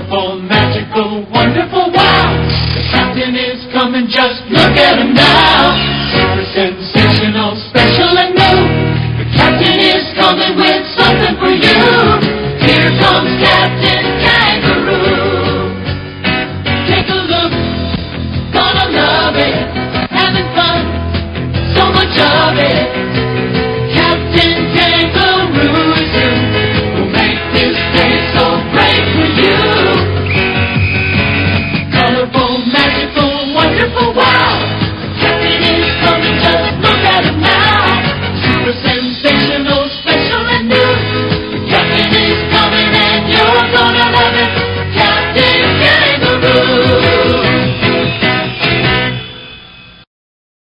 Colorful, magical, wonderful, wow! The captain is coming, just look at him now!